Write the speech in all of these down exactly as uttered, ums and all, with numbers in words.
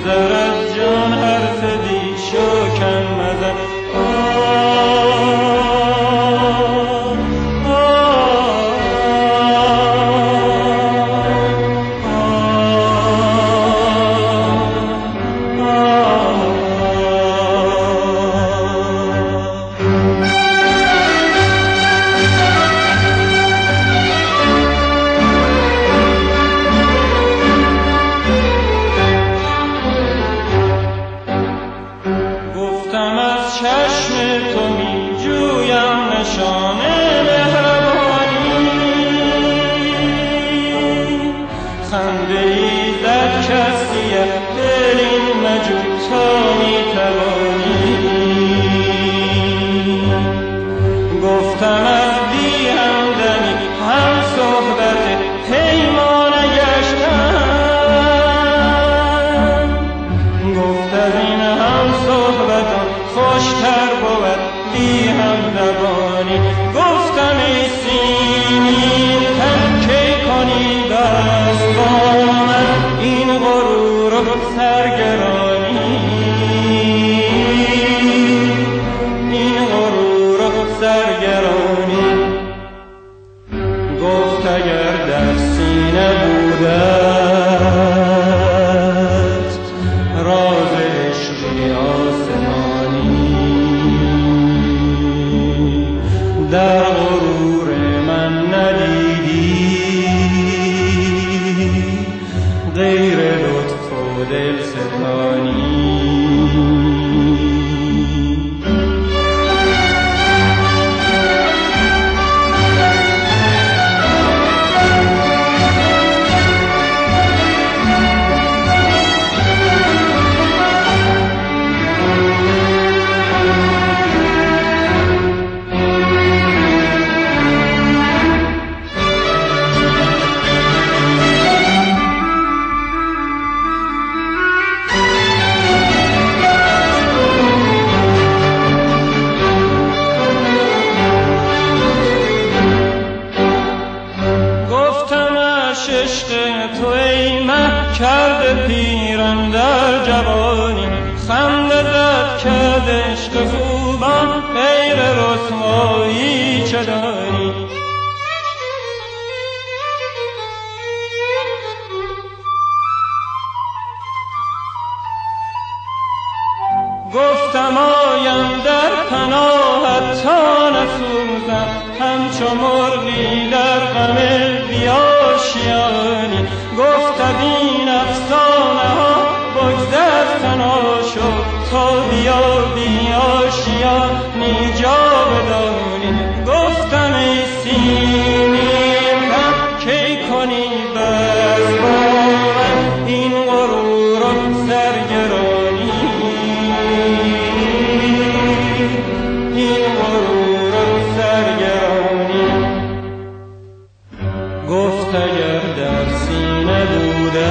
بگذر از جان حرف بی شکن مزن. گفتم از چشم تو می جویم نشان مهربانی، خنده ای در کسی دل این مجو تا می توانی. گفتم از بی همدمی هم صحبت پیمان گشتم، گفت از این هم صحبتان خوشتر بود بی همدمانی. گفتم ای سیمین تن کی کنی بس با من این غرور و سرگرانی، این غرور و سرگرانی. گفت اگر در سینه بوده راز عشقی آسمانی، در غرور من ندیدی غیر لطف و دلستانی. عشق تو ای مه کرده پیرم در جوانی، خنده زد کرد عشق خوبان غیر رسوایی چه دانی. گفتم آیم در پناهت تا نسوزم همچو مرغی در غم بیاشیانی. گفت از این افسانه ها بگذر فنا شو تا بیا بیاشیانی جا بدانی. گفتم ای سیمین تن کی کنی بس با من این غرور و سرگرانی، این غرور و سرگرانی. گفت اگر در سینه بوده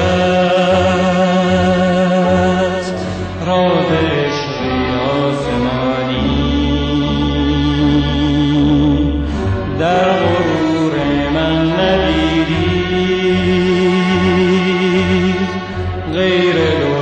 است راز عشقی آسمانی، در غرور من ندیدی غیر